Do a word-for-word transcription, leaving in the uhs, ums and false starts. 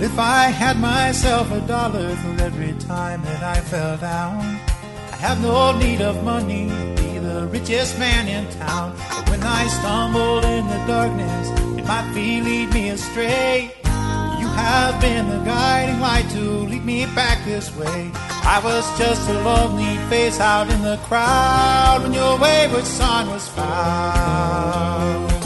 if I had myself a dollar for every time that I fell down. I have no need of money to be the richest man in town. But when I stumble in the darkness, it might be lead me astray. You have been the guiding light to lead me back this way. I was just a lonely face out in the crowd when your wayward son was found.